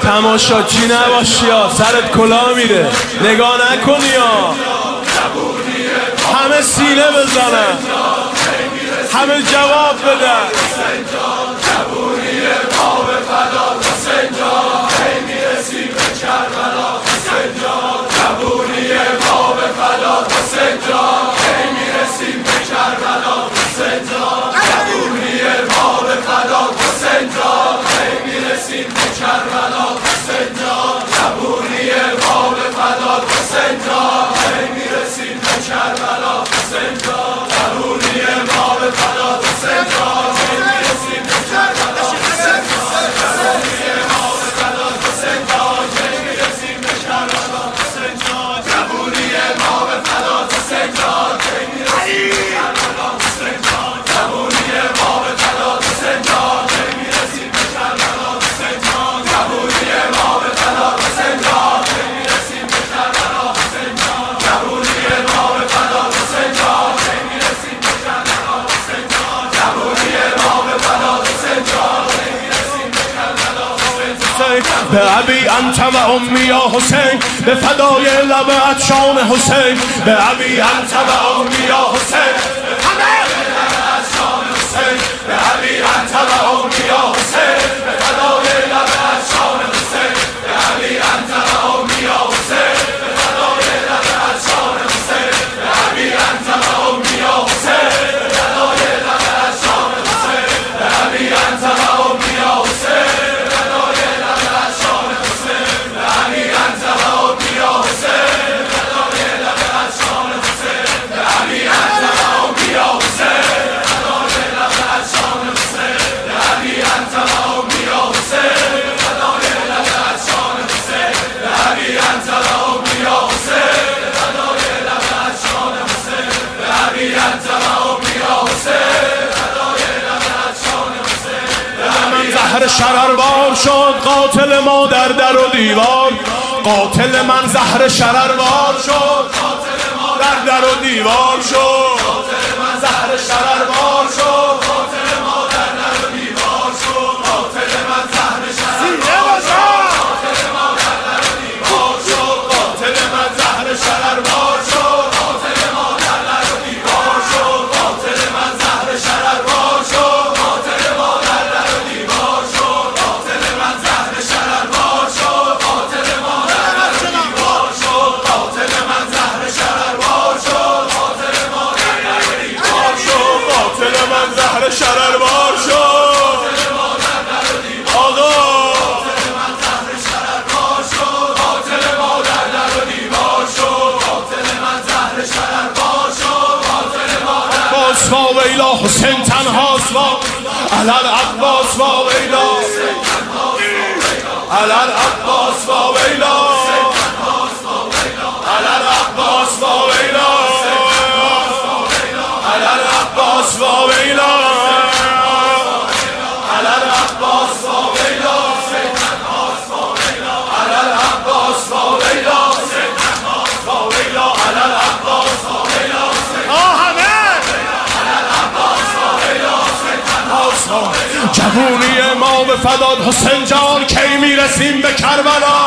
تماشاچی نباشی یا سرت کلا میره، نگاه نکنی یا همه سینه بزنن، همه جواب بدن. به ابی انت و امی یا حسین، به فدای لب عطشان حسین. به ابی انت و امی یا حسین، به ابی انت و امی یا حسین، به فدای لب عطشان حسین. به ابی انت و امی یا حسین، به فدای لب عطشان حسین. به ابی انت و امی یا حسین، به فدای لب عطشان حسین. به ابی انت و امی یا حسین. زهر شرروار شد قاتل ما در در و دیوار. قاتل من زهر شرروار شد در در و دیوار شد. زهر شرروار شد قاتل ما در در و دیوار شد. قاتل من زهر شرروار شد قاتل ما در در و دیوار شد. قاتل من زهر شرروار شد قاتل ما در در و دیوار شد. قاتل من زهر شرروار شد قاتل ما در در و دیوار شد. قاتل من زهر شرروار شد قاتل ما در در و دیوار شد. قاتل من زهر شرروار شد قاتل ما در در و دیوار شد. قاتل من زهر شرروار شد. آقا قاتل من زهر شرروار شد قاتل ما در در و دیوار شد. قاتل من زهر شرروار شد قاتل ما در عباس و ویلا حسین تنهاست و علل عباس و ویلا علل عباس و ویلا علل عباس و ویلا علل عباس و ویلا علل عباس و ویلا علل عباس و ویلا علل عباس و ویلا. جوونی ما به فداد حسین جان، کی میرسیم به کربلا؟